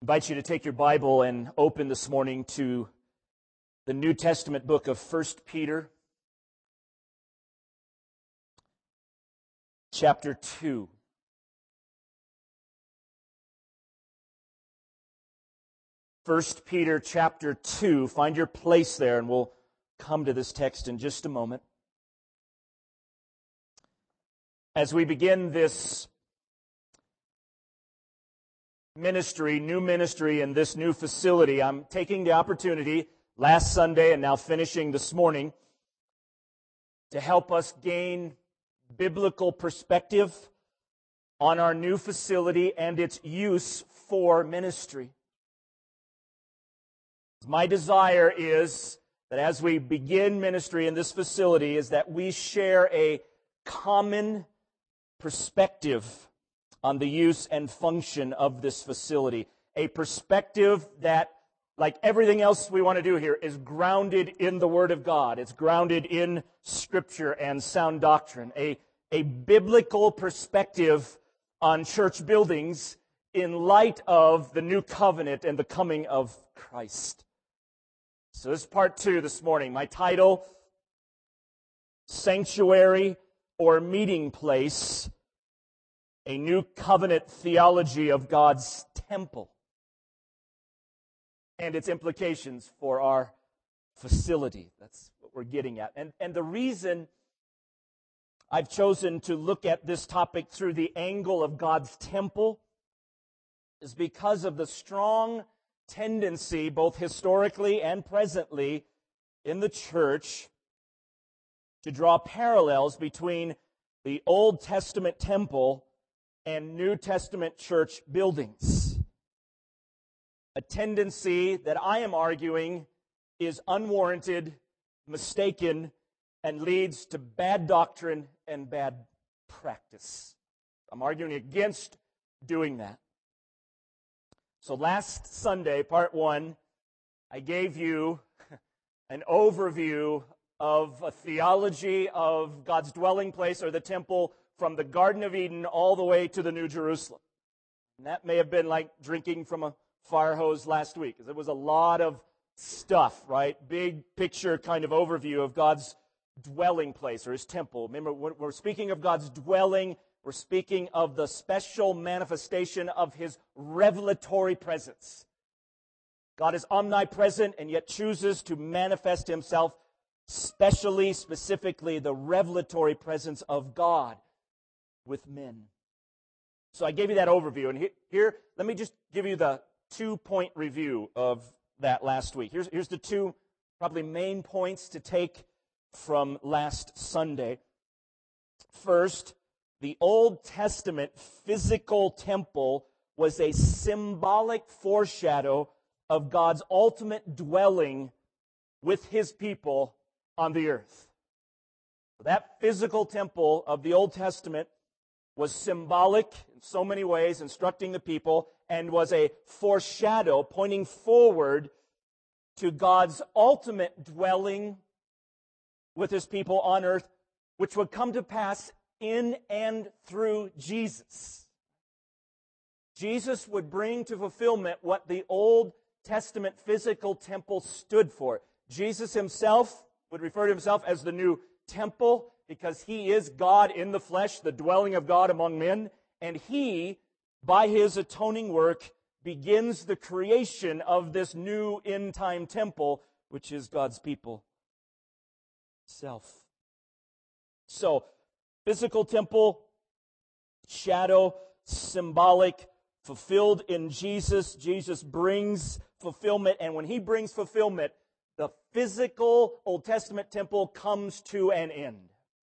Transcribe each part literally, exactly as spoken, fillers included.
I invite you to take your Bible and open this morning to the New Testament book of First Peter, chapter two. First Peter chapter two. Find your place there, and we'll come to this text in just a moment. As we begin this ministry, new ministry in this new facility, I'm taking the opportunity last Sunday and now finishing this morning to help us gain biblical perspective on our new facility and its use for ministry. My desire is that as we begin ministry in this facility is that we share a common perspective on the use and function of this facility. A perspective that, like everything else we want to do here, is grounded in the Word of God. It's grounded in Scripture and sound doctrine. A, a biblical perspective on church buildings in light of the new covenant and the coming of Christ. So this is part two this morning. My title, Sanctuary or Meeting Place, a new covenant theology of God's temple and its implications for our facility. That's what we're getting at. And, and the reason I've chosen to look at this topic through the angle of God's temple is because of the strong tendency, both historically and presently, in the church to draw parallels between the Old Testament temple and New Testament church buildings. A tendency that I am arguing is unwarranted, mistaken, and leads to bad doctrine and bad practice. I'm arguing against doing that. So last Sunday, part one, I gave you an overview of a theology of God's dwelling place or the temple from the Garden of Eden all the way to the New Jerusalem. And that may have been like drinking from a fire hose last week, because it was a lot of stuff, right? Big picture kind of overview of God's dwelling place or His temple. Remember, when we're speaking of God's dwelling, we're speaking of the special manifestation of His revelatory presence. God is omnipresent and yet chooses to manifest Himself specially, specifically, the revelatory presence of God with men. So I gave you that overview, and here, let me just give you the two-point review of that last week. Here's, here's the two probably main points to take from last Sunday. First, the Old Testament physical temple was a symbolic foreshadow of God's ultimate dwelling with His people on the earth. That physical temple of the Old Testament was symbolic in so many ways, instructing the people, and was a foreshadow pointing forward to God's ultimate dwelling with His people on earth, which would come to pass in and through Jesus. Jesus would bring to fulfillment what the Old Testament physical temple stood for. Jesus Himself would refer to Himself as the new temple, because He is God in the flesh, the dwelling of God among men, and He, by His atoning work, begins the creation of this new end-time temple, which is God's people self. So, physical temple, shadow, symbolic, fulfilled in Jesus. Jesus brings fulfillment, and when He brings fulfillment, the physical Old Testament temple comes to an end.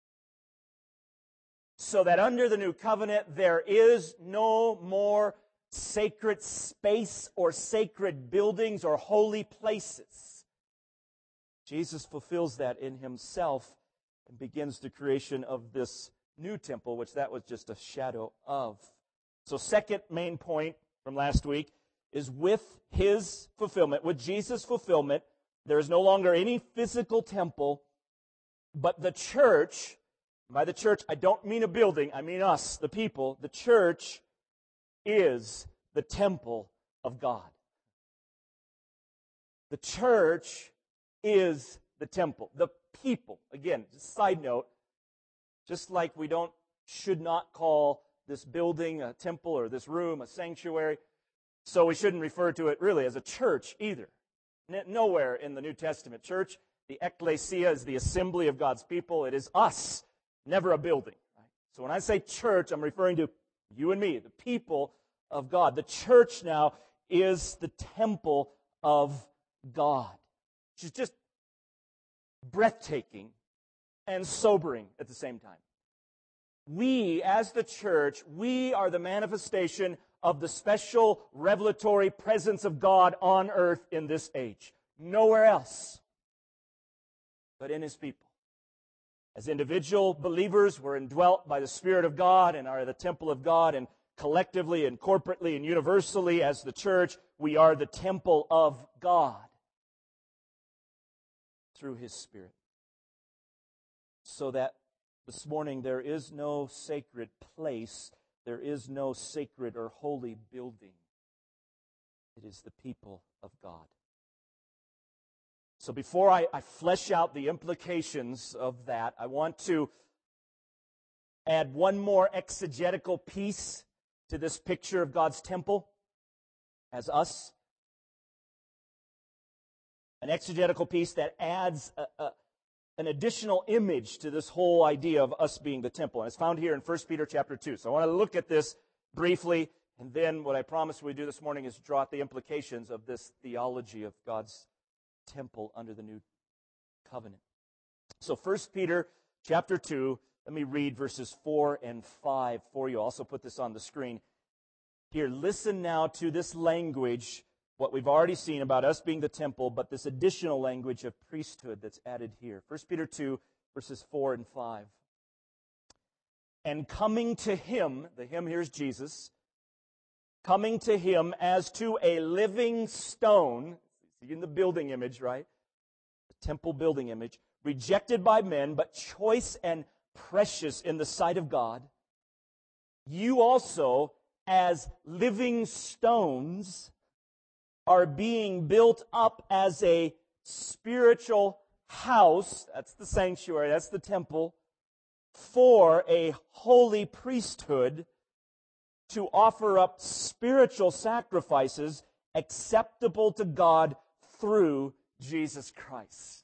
So that under the new covenant, there is no more sacred space or sacred buildings or holy places. Jesus fulfills that in Himself and begins the creation of this new temple, which that was just a shadow of. So second main point from last week is with His fulfillment, with Jesus' fulfillment, there is no longer any physical temple, but the church. By the church, I don't mean a building, I mean us, the people. The church is the temple of God. The church is the temple. The people, again, just side note, just like we don't, should not call this building a temple or this room a sanctuary, so we shouldn't refer to it really as a church either. Nowhere in the New Testament church, the ecclesia is the assembly of God's people. It is us, never a building. Right? So when I say church, I'm referring to you and me, the people of God. The church now is the temple of God, which is just breathtaking and sobering at the same time. We, as the church, we are the manifestation of the special revelatory presence of God on earth in this age. Nowhere else but in His people. As individual believers, we're indwelt by the Spirit of God and are the temple of God, and collectively and corporately and universally as the church, we are the temple of God through His Spirit. So that this morning, there is no sacred place, there is no sacred or holy building. It is the people of God. So before I, I flesh out the implications of that, I want to add one more exegetical piece to this picture of God's temple as us. An exegetical piece that adds a, a an additional image to this whole idea of us being the temple. And it's found here in First Peter chapter two. So I want to look at this briefly, and then what I promised we'd do this morning is draw out the implications of this theology of God's temple under the new covenant. So First Peter chapter two, let me read verses four and five for you. I'll also put this on the screen. Here, listen now to this language, what we've already seen about us being the temple, but this additional language of priesthood that's added here. First Peter two, verses four and five. And coming to Him, the Him here is Jesus, coming to Him as to a living stone, see in the building image, right? The temple building image, rejected by men, but choice and precious in the sight of God, you also, as living stones, are being built up as a spiritual house, that's the sanctuary, that's the temple, for a holy priesthood to offer up spiritual sacrifices acceptable to God through Jesus Christ.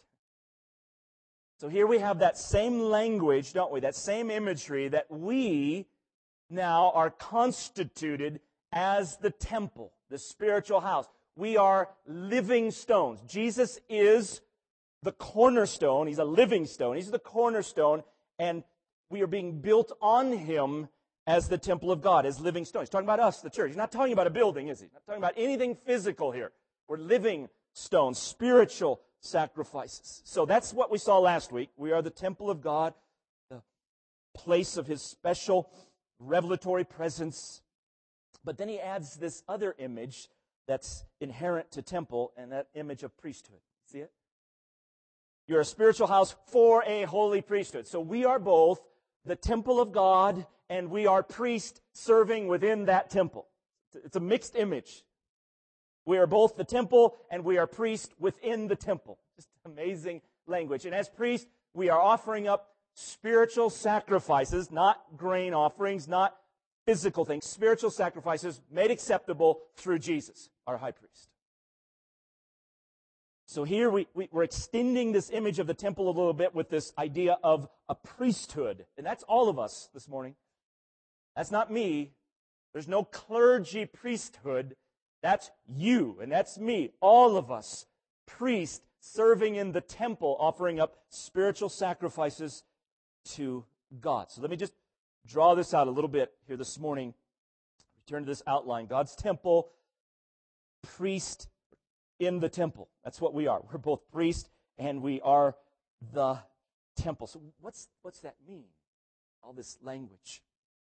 So here we have that same language, don't we? That same imagery that we now are constituted as the temple, the spiritual house. We are living stones. Jesus is the cornerstone. He's a living stone. He's the cornerstone, and we are being built on Him as the temple of God, as living stones. He's talking about us, the church. He's not talking about a building, is He? He's not talking about anything physical here. We're living stones, spiritual sacrifices. So that's what we saw last week. We are the temple of God, the place of His special revelatory presence. But then He adds this other image that's inherent to temple, and that image of priesthood. See it? You're a spiritual house for a holy priesthood. So we are both the temple of God, and we are priests serving within that temple. It's a mixed image. We are both the temple, and we are priests within the temple. Just amazing language. And as priests, we are offering up spiritual sacrifices, not grain offerings, not physical things, spiritual sacrifices made acceptable through Jesus, our high priest. So here we, we, we're extending this image of the temple a little bit with this idea of a priesthood. And that's all of us this morning. That's not me. There's no clergy priesthood. That's you, and that's me, all of us, priests serving in the temple, offering up spiritual sacrifices to God. So let me just draw this out a little bit here this morning. Return to this outline. God's temple, priest in the temple. That's what we are. We're both priests and we are the temple. So what's what's that mean? All this language.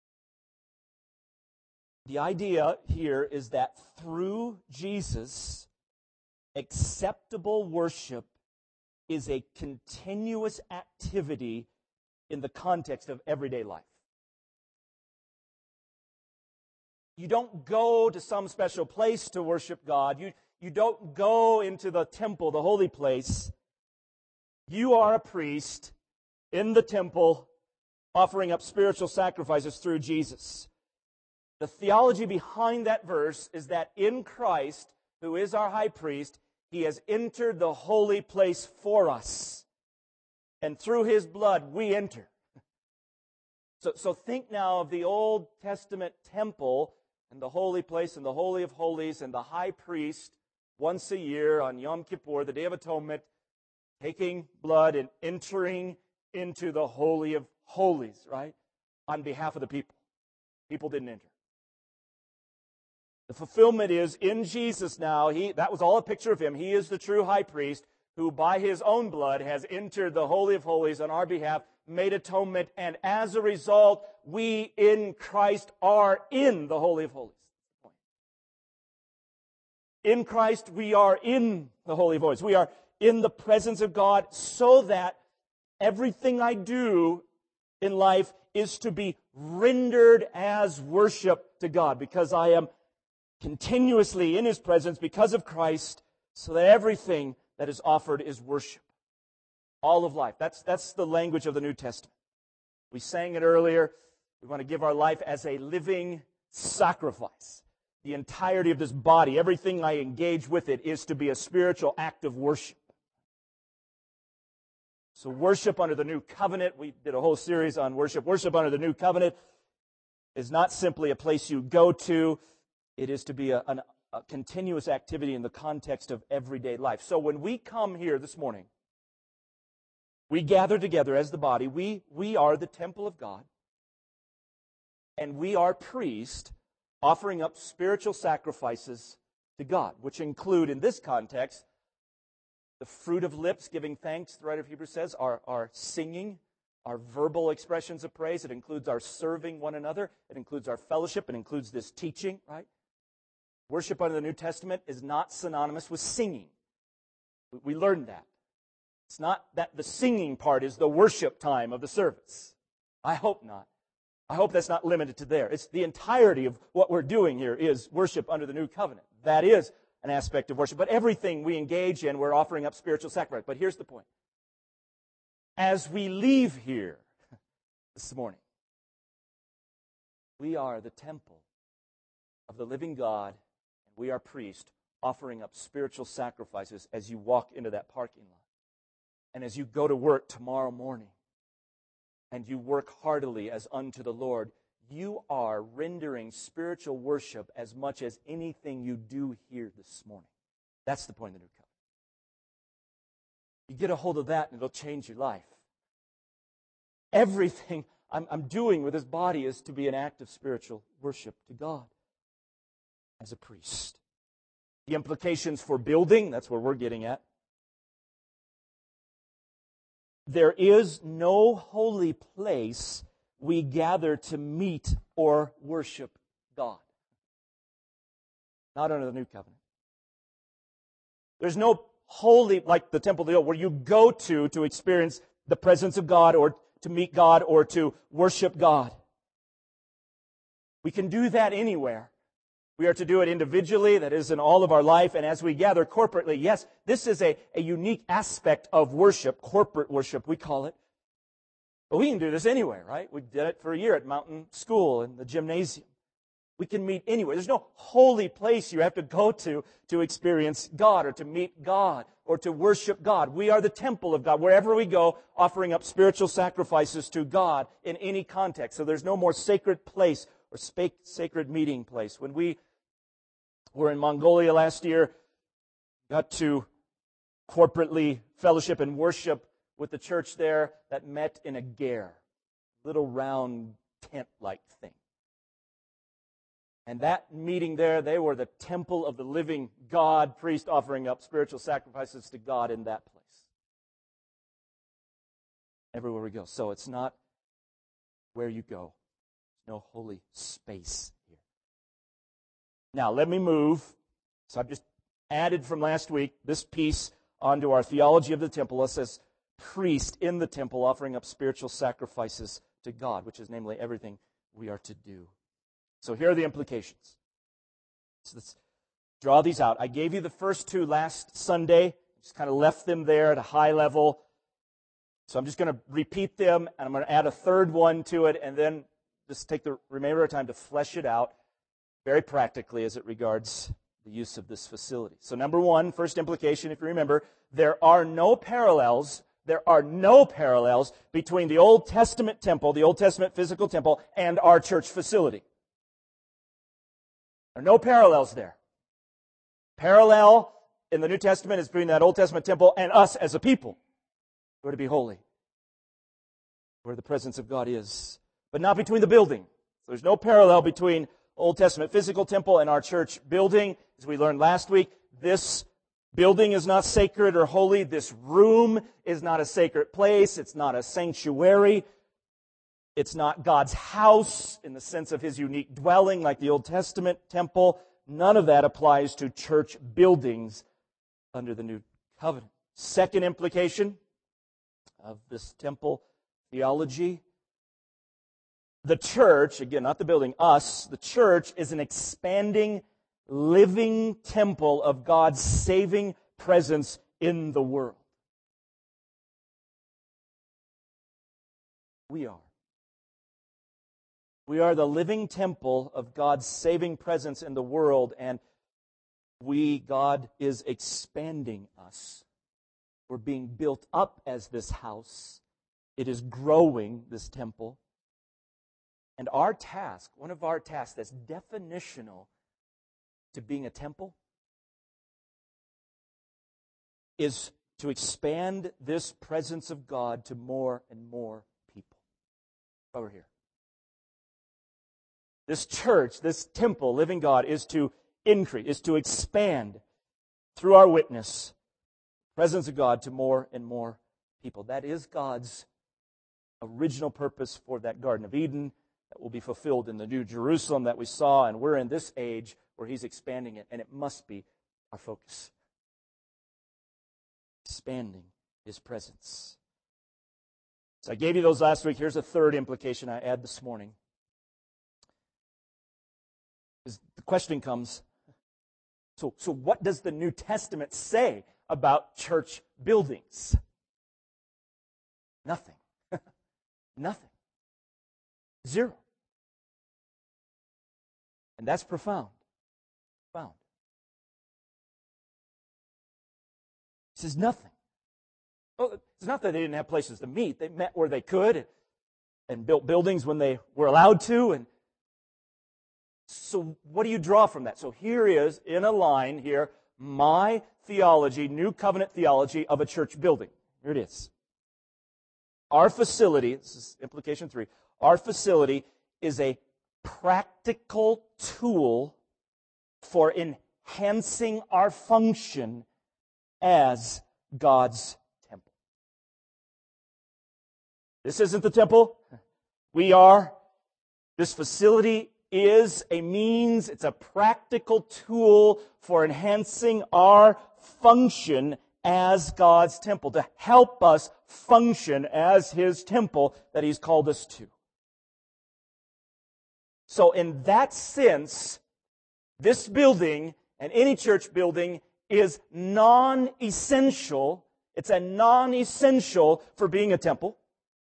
The idea here is that through Jesus, acceptable worship is a continuous activity in the context of everyday life. You don't go to some special place to worship God. You, you don't go into the temple, the holy place. You are a priest in the temple offering up spiritual sacrifices through Jesus. The theology behind that verse is that in Christ, who is our high priest, He has entered the holy place for us. And through His blood, we enter. So, so think now of the Old Testament temple and the holy place and the Holy of Holies and the high priest once a year on Yom Kippur, the Day of Atonement, taking blood and entering into the Holy of Holies, right? On behalf of the people. People didn't enter. The fulfillment is in Jesus now. He, that was all a picture of Him. He is the true high priest who by His own blood has entered the Holy of Holies on our behalf, made atonement, and as a result, we in Christ are in the Holy of Holies. In Christ, we are in the Holy of Holies. We are in the presence of God so that everything I do in life is to be rendered as worship to God because I am continuously in His presence because of Christ, so that everything that is offered is worship. All of life. That's, that's the language of the New Testament. We sang it earlier. We want to give our life as a living sacrifice. The entirety of this body, everything I engage with it, is to be a spiritual act of worship. So worship under the New Covenant, we did a whole series on worship. Worship under the New Covenant is not simply a place you go to. It is to be a, an, a continuous activity in the context of everyday life. So when we come here this morning, we gather together as the body. We, we are the temple of God. And we are priests offering up spiritual sacrifices to God, which include, in this context, the fruit of lips, giving thanks, the writer of Hebrews says, our, our singing, our verbal expressions of praise. It includes our serving one another. It includes our fellowship. It includes this teaching, right? Worship under the New Testament is not synonymous with singing. We learned that. It's not that the singing part is the worship time of the service. I hope not. I hope that's not limited to there. It's the entirety of what we're doing here is worship under the New Covenant. That is an aspect of worship. But everything we engage in, we're offering up spiritual sacrifice. But here's the point. As we leave here this morning, we are the temple of the living God, and we are priests offering up spiritual sacrifices as you walk into that parking lot. And as you go to work tomorrow morning, and you work heartily as unto the Lord, you are rendering spiritual worship as much as anything you do here this morning. That's the point of the New Covenant. You get a hold of that and it'll change your life. Everything I'm, I'm doing with this body is to be an act of spiritual worship to God as a priest. The implications for building, that's where we're getting at. There is no holy place we gather to meet or worship God. Not under the New Covenant. There's no holy, like the temple of the old, where you go to to experience the presence of God or to meet God or to worship God. We can do that anywhere. We are to do it individually, that is in all of our life, and as we gather corporately. Yes, this is a, a unique aspect of worship, corporate worship, we call it. But we can do this anywhere, right? We did it for a year at Mountain School in the gymnasium. We can meet anywhere. There's no holy place you have to go to to experience God or to meet God or to worship God. We are the temple of God. Wherever we go, offering up spiritual sacrifices to God in any context. So there's no more sacred place or sacred meeting place. When we were in Mongolia last year, got to corporately fellowship and worship with the church there that met in a ger, little round tent-like thing. And that meeting there, they were the temple of the living God, priest offering up spiritual sacrifices to God in that place. Everywhere we go. So it's not where you go. There's no holy space here. Now, let me move. So I've just added from last week this piece onto our theology of the temple. It says, priest in the temple offering up spiritual sacrifices to God, which is namely everything we are to do. So here are the implications. So let's draw these out. I gave you the first two last Sunday. Just kind of left them there at a high level. So I'm just going to repeat them, and I'm going to add a third one to it, and then just take the remainder of time to flesh it out very practically as it regards the use of this facility. So number one, first implication, if you remember, there are no parallels, there are no parallels between the Old Testament temple, the Old Testament physical temple, and our church facility. There are no parallels there. Parallel in the New Testament is between that Old Testament temple and us as a people. We're to be holy, where the presence of God is, but not between the building. So there's no parallel between Old Testament physical temple and our church building. As we learned last week, this building is not sacred or holy. This room is not a sacred place. It's not a sanctuary. It's not God's house in the sense of His unique dwelling like the Old Testament temple. None of that applies to church buildings under the New Covenant. Second implication of this temple theology, the church, again, not the building, us, the church is an expanding, living temple of God's saving presence in the world. We are. We are the living temple of God's saving presence in the world, and we, God is expanding us. We're being built up as this house. It is growing, this temple. And our task, one of our tasks that's definitional to being a temple, is to expand this presence of God to more and more people. Over here. This church, this temple, living God, is to increase, is to expand through our witness, presence of God to more and more people. That is God's original purpose for that Garden of Eden that will be fulfilled in the New Jerusalem that we saw, and we're in this age where He's expanding it, and it must be our focus. Expanding His presence. So I gave you those last week. Here's a third implication I add this morning. The question comes, so, so what does the New Testament say about church buildings? Nothing. Nothing. Zero. And that's profound. Profound. It says nothing. Well, it's not that they didn't have places to meet. They met where they could and, and built buildings when they were allowed to. And so what do you draw from that? So here is, in a line here, my theology, New Covenant theology of a church building. Here it is. Our facility, this is implication three, our facility is a practical tool for enhancing our function as God's temple. This isn't the temple. We are. This facility is a means, it's a practical tool for enhancing our function as God's temple, to help us function as His temple that He's called us to. So in that sense, this building and any church building is non-essential. It's a non-essential for being a temple.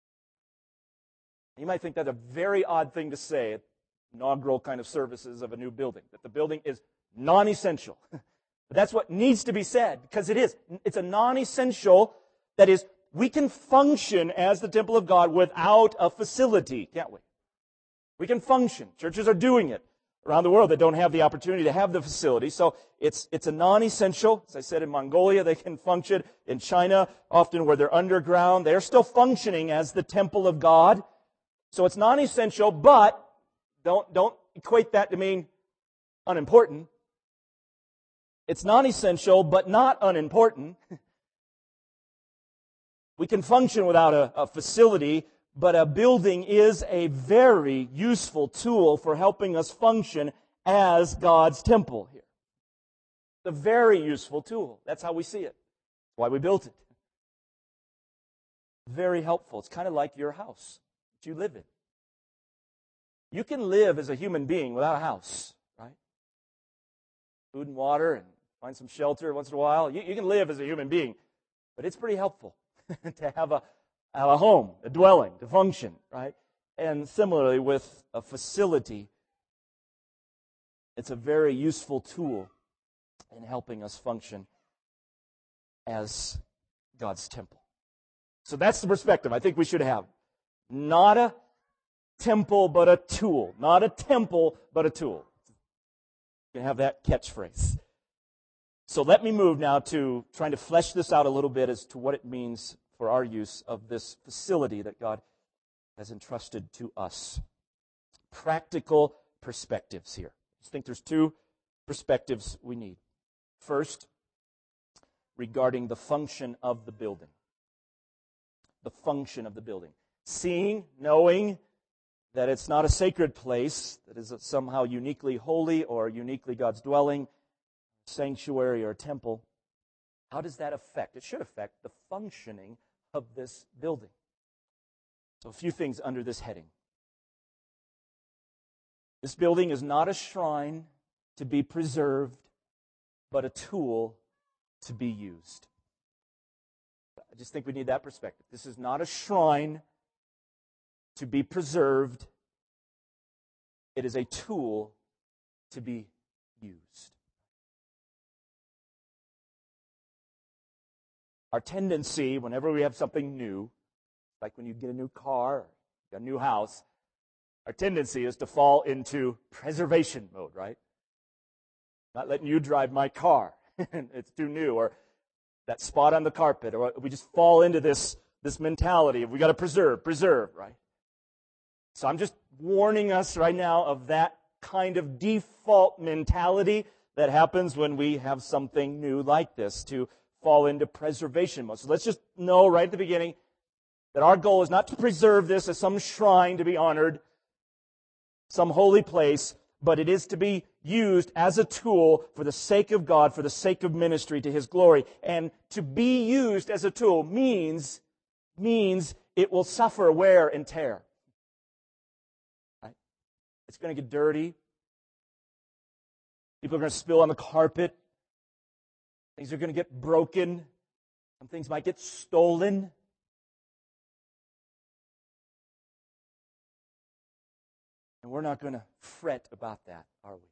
You might think that's a very odd thing to say at inaugural kind of services of a new building, that the building is non-essential. But that's what needs to be said, because it is. It's a non-essential. That is, we can function as the temple of God without a facility, can't we? We can function. Churches are doing it around the world that don't have the opportunity to have the facility. So it's it's a non-essential. As I said, in Mongolia, they can function. In China, often where they're underground, they're still functioning as the temple of God. So it's non-essential, but don't don't equate that to mean unimportant. It's non-essential, but not unimportant. We can function without a, a facility, but a building is a very useful tool for helping us function as God's temple here. It's a very useful tool. That's how we see it. That's why we built it. Very helpful. It's kind of like your house that you live in. You can live as a human being without a house, right? Food and water and find some shelter once in a while. You, you can live as a human being, but it's pretty helpful to have a, have a home, a dwelling, to function, right? And similarly with a facility, it's a very useful tool in helping us function as God's temple. So that's the perspective I think we should have. Not a temple, but a tool. Not a temple, but a tool. You can have that catchphrase. So let me move now to trying to flesh this out a little bit as to what it means for our use of this facility that God has entrusted to us. Practical perspectives here. I think there's two perspectives we need. First, regarding the function of the building. The function of the building. Seeing, knowing that it's not a sacred place that is somehow uniquely holy or uniquely God's dwelling, sanctuary or temple, how does that affect? It should affect the functioning of this building. So a few things under this heading. This building is not a shrine to be preserved, but a tool to be used. I just think we need that perspective. This is not a shrine to be preserved. It is a tool to be used. Our tendency, whenever we have something new, like when you get a new car, a new house, our tendency is to fall into preservation mode, right? Not letting you drive my car. It's too new. Or that spot on the carpet. Or we just fall into this, this mentality of we got to preserve, preserve, right? So I'm just warning us right now of that kind of default mentality that happens when we have something new like this, to fall into preservation mode. So let's just know right at the beginning that our goal is not to preserve this as some shrine to be honored, some holy place, but it is to be used as a tool for the sake of God, for the sake of ministry to His glory. And to be used as a tool means, means it will suffer wear and tear. Right? It's going to get dirty. People are going to spill on the carpet. Things are going to get broken. Some things might get stolen. And we're not going to fret about that, are we?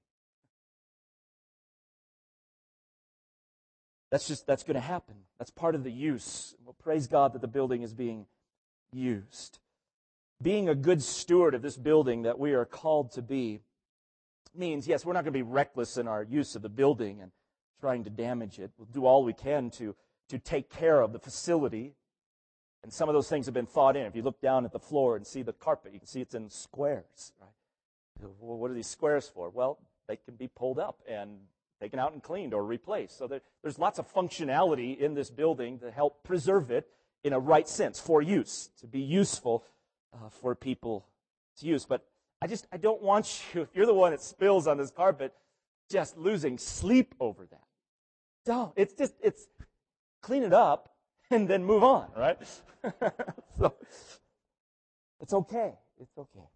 That's just, that's going to happen. That's part of the use. Well, praise God that the building is being used. Being a good steward of this building that we are called to be means, yes, we're not going to be reckless in our use of the building and trying to damage it. We'll do all we can to, to take care of the facility. And some of those things have been thought in. If you look down at the floor and see the carpet, you can see it's in squares, right? Well, what are these squares for? Well, they can be pulled up and taken out and cleaned or replaced. So there, there's lots of functionality in this building to help preserve it in a right sense, for use, to be useful uh, for people to use. But I just, I don't want you, if you're the one that spills on this carpet, just losing sleep over that. No, it's just, it's clean it up and then move on, right? So it's okay. It's okay.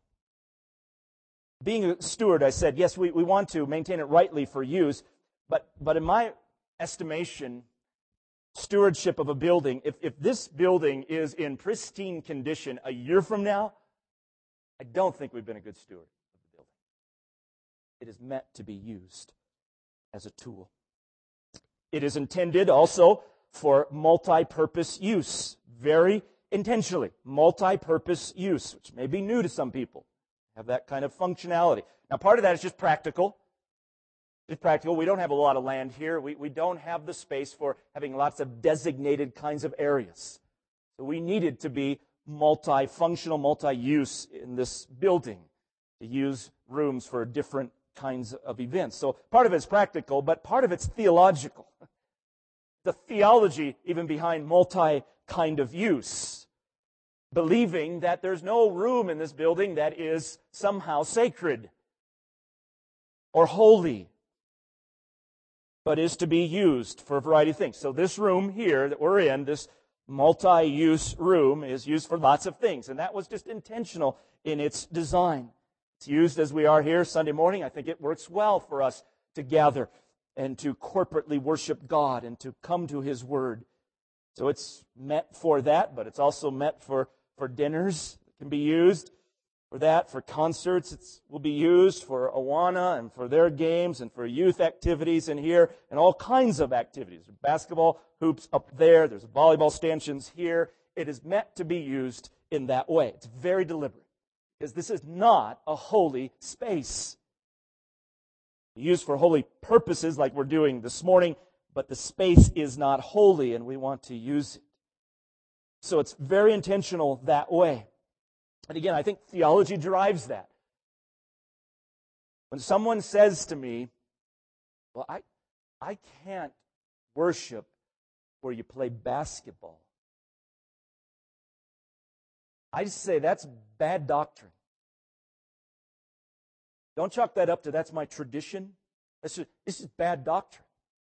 Being a steward, I said, yes, we, we want to maintain it rightly for use, but, but in my estimation, stewardship of a building, if, if this building is in pristine condition a year from now, I don't think we've been a good steward of the building. It is meant to be used as a tool. It is intended also for multi-purpose use, very intentionally, multi-purpose use, which may be new to some people. Have that kind of functionality. Now, part of that is just practical. It's practical. We don't have a lot of land here. We, we don't have the space for having lots of designated kinds of areas. So we needed to be multi-functional, multi-use in this building, to use rooms for different kinds of events. So part of it's practical, but part of it's theological. The theology even behind multi-kind of use. Believing that there's no room in this building that is somehow sacred or holy, but is to be used for a variety of things. So this room here that we're in, this multi-use room, is used for lots of things, and that was just intentional in its design. It's used as we are here Sunday morning. I think it works well for us to gather and to corporately worship God and to come to His Word. So it's meant for that, but it's also meant for, for dinners. It can be used for that, for concerts. It will be used for Awana and for their games and for youth activities in here and all kinds of activities. There's basketball hoops up there. There's volleyball stanchions here. It is meant to be used in that way. It's very deliberate because this is not a holy space. Used for holy purposes like we're doing this morning, but the space is not holy and we want to use it. So it's very intentional that way. And again, I think theology drives that. When someone says to me, well, I, I can't worship where you play basketball, I just say that's bad doctrine. Don't chalk that up to that's my tradition. That's just, this is bad doctrine.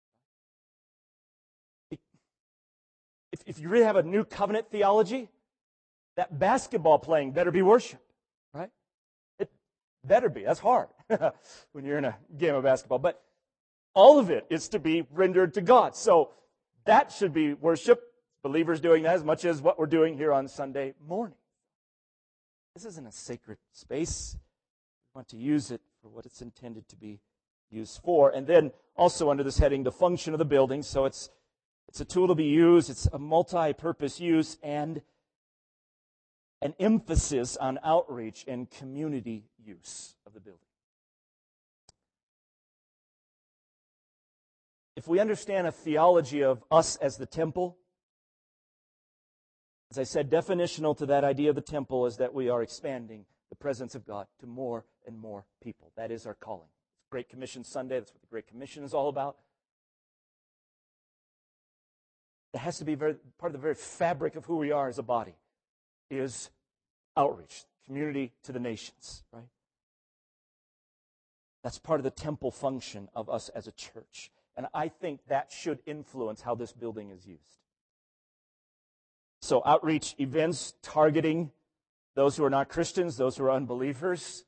If, if you really have a new covenant theology, that basketball playing better be worship, right? It better be. That's hard when you're in a game of basketball. But all of it is to be rendered to God. So that should be worship. Believers doing that as much as what we're doing here on Sunday morning. This isn't a sacred space. We want to use it for what it's intended to be used for. And then also under this heading, the function of the building. So it's it's a tool to be used. It's a multi-purpose use and an emphasis on outreach and community use of the building. If we understand a theology of us as the temple, as I said, definitional to that idea of the temple is that we are expanding the presence of God to more and more people. That is our calling. It's Great Commission Sunday. That's what the Great Commission is all about. It has to be very, part of the very fabric of who we are as a body is outreach, community to the nations, right? That's part of the temple function of us as a church. And I think that should influence how this building is used. So outreach events targeting those who are not Christians, those who are unbelievers.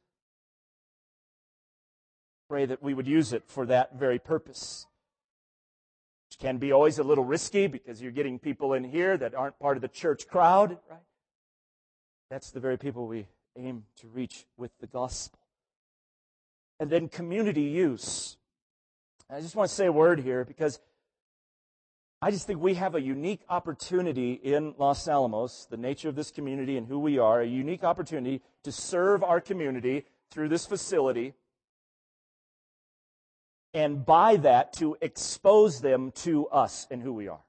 Pray that we would use it for that very purpose. Which can be always a little risky because you're getting people in here that aren't part of the church crowd, right? That's the very people we aim to reach with the gospel. And then community use. I just want to say a word here because I just think we have a unique opportunity in Los Alamos, the nature of this community and who we are, a unique opportunity to serve our community through this facility and by that to expose them to us and who we are.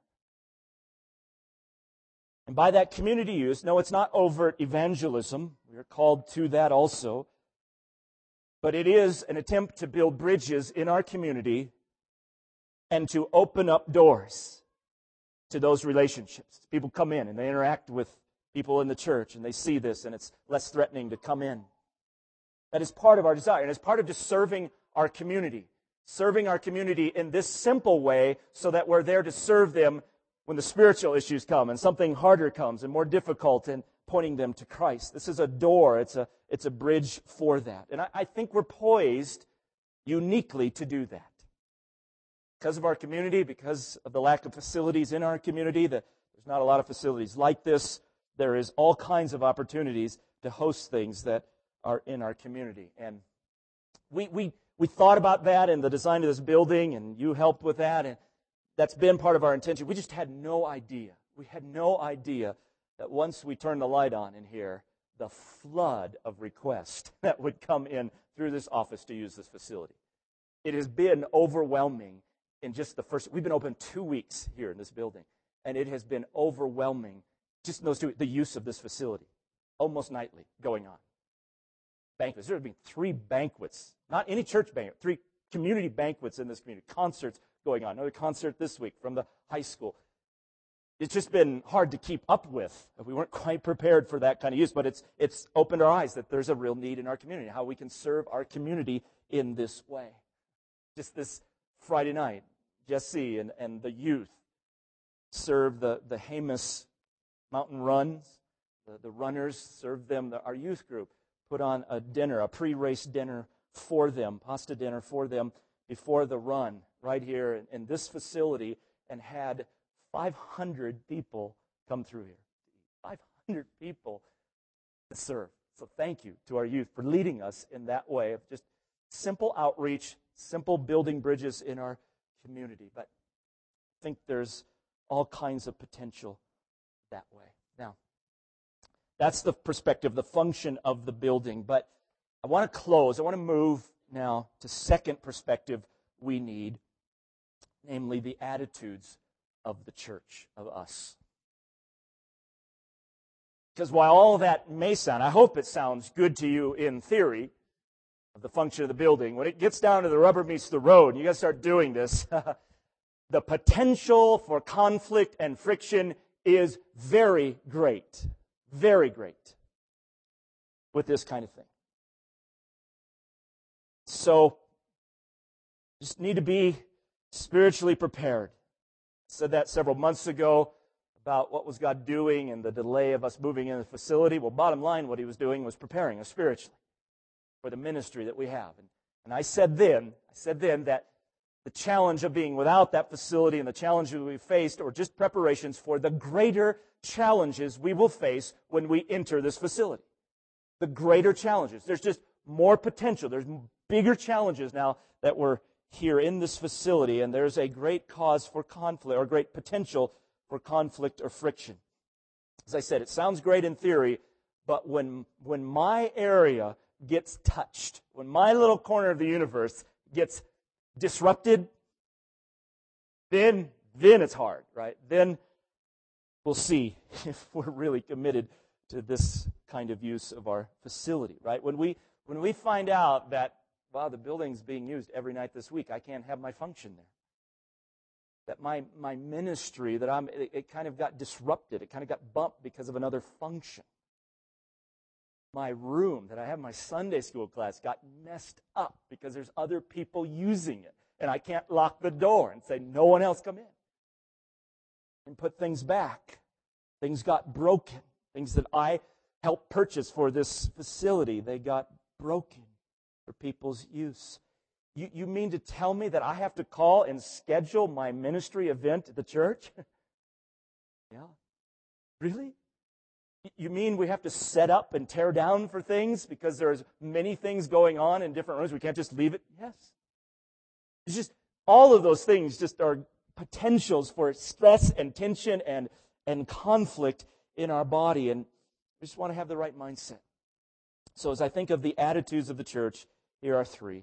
And by that community use, no, it's not overt evangelism. We are called to that also. But it is an attempt to build bridges in our community and to open up doors to those relationships. People come in and they interact with people in the church and they see this and it's less threatening to come in. That is part of our desire. And it's part of just serving our community. Serving our community in this simple way so that we're there to serve them when the spiritual issues come and something harder comes and more difficult and pointing them to Christ. This is a door. It's a, it's a bridge for that. And I, I think we're poised uniquely to do that. Because of our community, because of the lack of facilities in our community, that there's not a lot of facilities like this, there is all kinds of opportunities to host things that are in our community. And we we we thought about that in the design of this building, and you helped with that, and that's been part of our intention. We just had no idea. We had no idea that once we turned the light on in here, the flood of requests that would come in through this office to use this facility. It has been overwhelming in just the first, we've been open two weeks here in this building, and it has been overwhelming, just in those two, the use of this facility, almost nightly going on. Banquets, there have been three banquets, not any church banquet, three community banquets in this community, concerts going on, another concert this week from the high school. It's just been hard to keep up with. We weren't quite prepared for that kind of use, but it's it's opened our eyes that there's a real need in our community, how we can serve our community in this way. Just this Friday night, Jesse and, and the youth served the, the Hamas mountain runs. The, the runners served them, the, our youth group put on a dinner, a pre-race dinner for them, pasta dinner for them before the run right here in, in this facility, and had five hundred people come through here. five hundred people to serve. So thank you to our youth for leading us in that way of just simple outreach, simple building bridges in our community. But I think there's all kinds of potential that way. Now, that's the perspective, the function of the building. But I want to close. I want to move now to second perspective we need, namely the attitudes of the church, of us. Because while all that may sound, I hope it sounds good to you in theory, of the function of the building, when it gets down to the rubber meets the road, and you got to start doing this, the potential for conflict and friction is very great, very great with this kind of thing. So, just need to be spiritually prepared. I said that several months ago about what was God doing and the delay of us moving in the facility. Well, bottom line, what He was doing was preparing us spiritually for the ministry that we have. And, and I said then, I said then that the challenge of being without that facility and the challenges we faced are just preparations for the greater challenges we will face when we enter this facility. The greater challenges. There's just more potential. There's bigger challenges now that we're here in this facility, and there's a great cause for conflict, or great potential for conflict or friction. As I said, it sounds great in theory, but when, when my area gets touched, when my little corner of the universe gets disrupted, then, then it's hard, right? Then we'll see if we're really committed to this kind of use of our facility, right? When we, when we find out that, wow, the building's being used every night this week, I can't have my function there. That my, my ministry, that I'm, it, it kind of got disrupted. It kind of got bumped because of another function. My room that I have my Sunday school class got messed up because there's other people using it. And I can't lock the door and say, no one else come in. And put things back. Things got broken. Things that I helped purchase for this facility, they got broken for people's use. You, you mean to tell me that I have to call and schedule my ministry event at the church? Yeah. Really? You mean we have to set up and tear down for things because there's many things going on in different rooms? We can't just leave it? Yes. It's just, all of those things just are potentials for stress and tension and, and conflict in our body. And we just want to have the right mindset. So as I think of the attitudes of the church, here are three.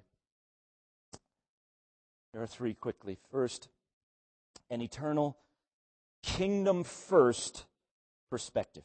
There are three quickly. First, an eternal, kingdom-first perspective.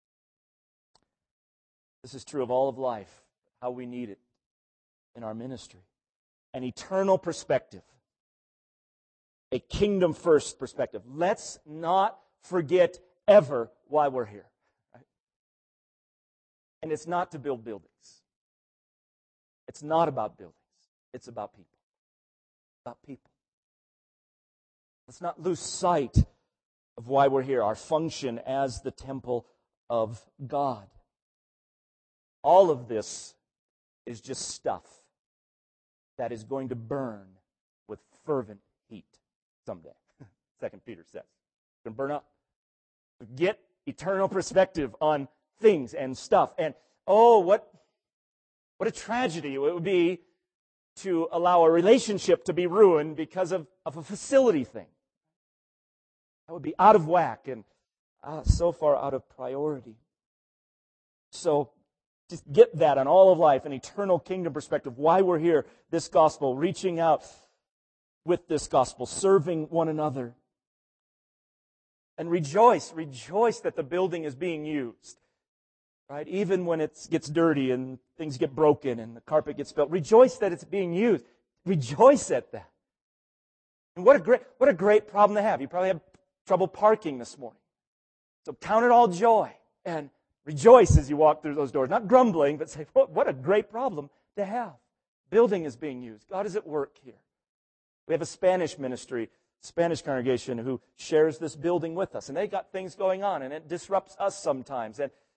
This is true of all of life, how we need it in our ministry. An eternal perspective. A kingdom-first perspective. Let's not forget ever why we're here. Right? And it's not to build buildings. It's not about buildings. It's about people. About people. Let's not lose sight of why we're here, our function as the temple of God. All of this is just stuff that is going to burn with fervent heat someday. Second Peter says. It's going to burn up. Get eternal perspective on things and stuff. And oh, what, what a tragedy it would be to allow a relationship to be ruined because of, of a facility thing. That would be out of whack and uh, so far out of priority. So just get that on all of life, an eternal kingdom perspective, why we're here, this gospel, reaching out with this gospel, serving one another. And rejoice, rejoice that the building is being used. Right? Even when it gets dirty and things get broken and the carpet gets spilled, rejoice that it's being used. Rejoice at that. And what a great, what a great problem to have. You probably have trouble parking this morning. So count it all joy and rejoice as you walk through those doors. Not grumbling, but say, what, what a great problem to have. Building is being used. God is at work here. We have a Spanish ministry, Spanish congregation who shares this building with us. And they got things going on, and it disrupts us sometimes. And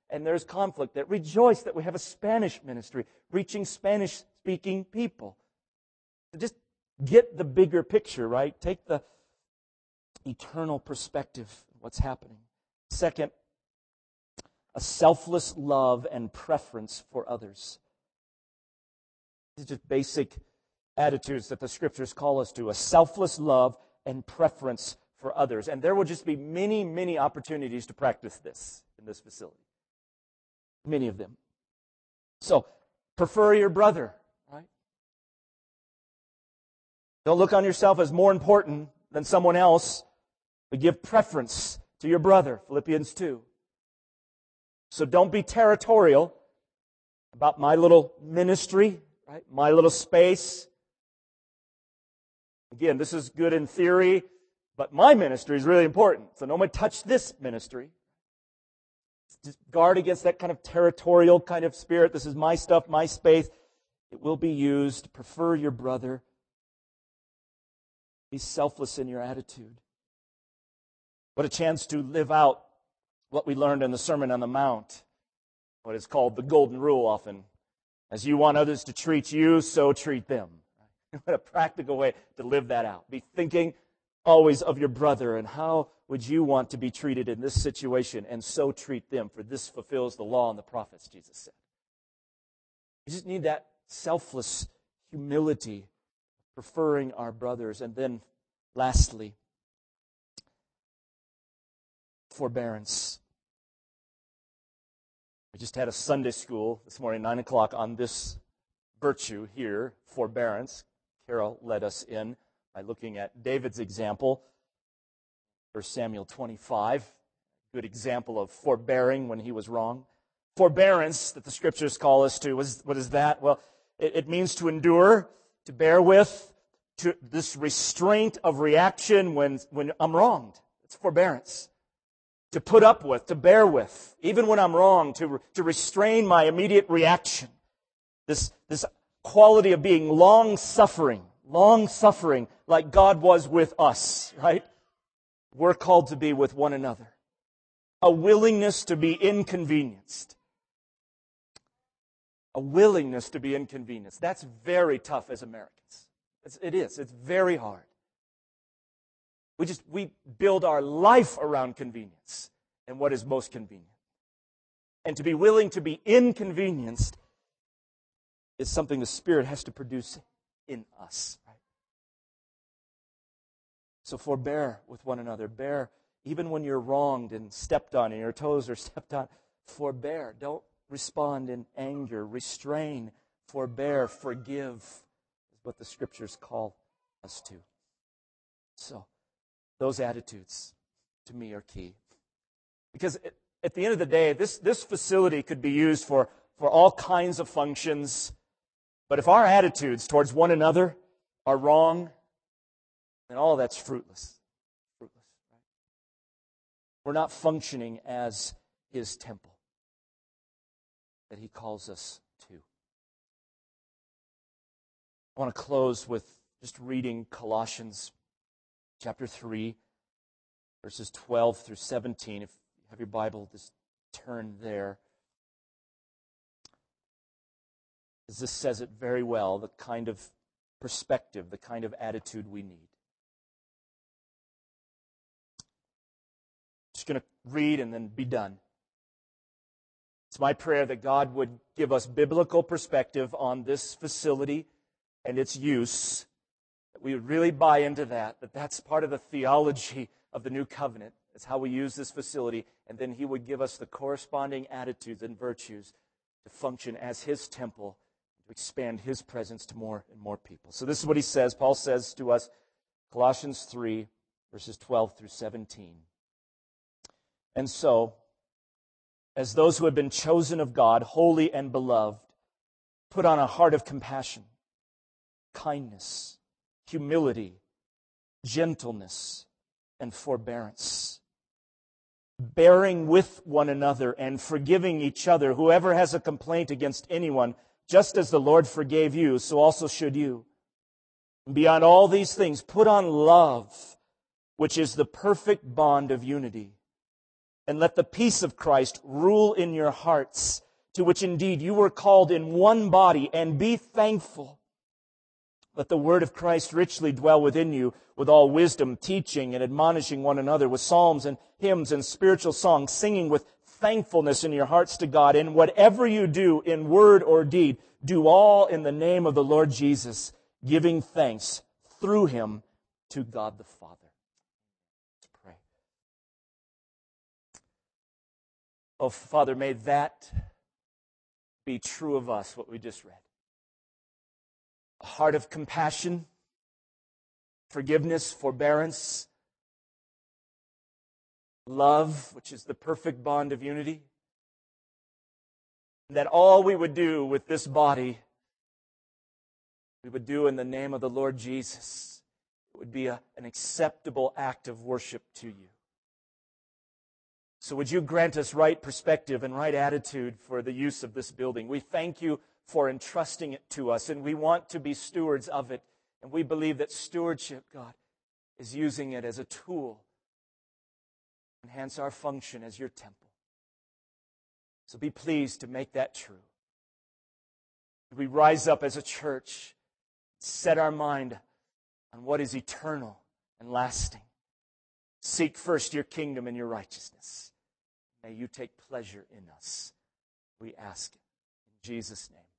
and there's conflict, that rejoice that we have a Spanish ministry reaching Spanish-speaking people. Just get the bigger picture, right? Take the eternal perspective of what's happening. Second, a selfless love and preference for others. These are just basic attitudes that the Scriptures call us to. A selfless love and preference for others. And there will just be many, many opportunities to practice this in this facility. Many of them. So, prefer your brother, right? Don't look on yourself as more important than someone else, but give preference to your brother, Philippians two. So don't be territorial about my little ministry, right? My little space. Again, this is good in theory, but my ministry is really important. So nobody touch this ministry. Just guard against that kind of territorial kind of spirit. This is my stuff, my space. It will be used. Prefer your brother. Be selfless in your attitude. What a chance to live out what we learned in the Sermon on the Mount. What is called the Golden Rule often. As you want others to treat you, so treat them. What a practical way to live that out. Be thinking always of your brother and how would you want to be treated in this situation, and so treat them, for this fulfills the law and the prophets, Jesus said. We just need that selfless humility, preferring our brothers. And then lastly, forbearance. We just had a Sunday school this morning, nine o'clock, on this virtue here, forbearance. Carol led us in by looking at David's example, First Samuel twenty-five. Good example of forbearing when he was wrong. Forbearance, that the Scriptures call us to, what is that? Well, it, it means to endure, to bear with, to this restraint of reaction when, when I'm wronged. It's forbearance. To put up with, to bear with, even when I'm wrong, to, to restrain my immediate reaction. This, this quality of being long-suffering, long-suffering, like God was with us, right? We're called to be with one another. A willingness to be inconvenienced. A willingness to be inconvenienced. That's very tough as Americans. It's, it is. It's very hard. We just, we build our life around convenience and what is most convenient. And to be willing to be inconvenienced is something the Spirit has to produce in us. Right? So forbear with one another. Bear, even when you're wronged and stepped on and your toes are stepped on, forbear. Don't respond in anger. Restrain, forbear, forgive is what the Scriptures call us to. So, those attitudes, to me, are key. Because at the end of the day, this, this facility could be used for, for all kinds of functions. But if our attitudes towards one another are wrong, then all that's fruitless. Fruitless. Right? We're not functioning as His temple that He calls us to. I want to close with just reading Colossians chapter three, verses twelve through seventeen. If you have your Bible, just turn there. As this says it very well, the kind of perspective, the kind of attitude we need. Just going to read and then be done. It's my prayer that God would give us biblical perspective on this facility and its use. That we would really buy into that, that that's part of the theology of the new covenant. It's how we use this facility. And then He would give us the corresponding attitudes and virtues to function as His temple, to expand His presence to more and more people. So this is what he says. Paul says to us, Colossians three, verses twelve through seventeen. And so, as those who have been chosen of God, holy and beloved, put on a heart of compassion, kindness, humility, gentleness, and forbearance, bearing with one another and forgiving each other. Whoever has a complaint against anyone, just as the Lord forgave you, so also should you. And beyond all these things, put on love, which is the perfect bond of unity. And let the peace of Christ rule in your hearts, to which indeed you were called in one body, and be thankful. Let the word of Christ richly dwell within you, with all wisdom, teaching and admonishing one another with psalms and hymns and spiritual songs, singing with thankfulness in your hearts to God. And whatever you do in word or deed, do all in the name of the Lord Jesus, giving thanks through Him to God the Father. Let's pray. Oh, Father, may that be true of us, what we just read. A heart of compassion, forgiveness, forbearance, love, which is the perfect bond of unity. That all we would do with this body, we would do in the name of the Lord Jesus. It would be a, an acceptable act of worship to you. So would you grant us right perspective and right attitude for the use of this building. We thank you for entrusting it to us, and we want to be stewards of it. And we believe that stewardship, God, is using it as a tool to enhance our function as your temple. So be pleased to make that true. We rise up as a church, set our mind on what is eternal and lasting. Seek first your kingdom and your righteousness. May you take pleasure in us. We ask it in Jesus' name.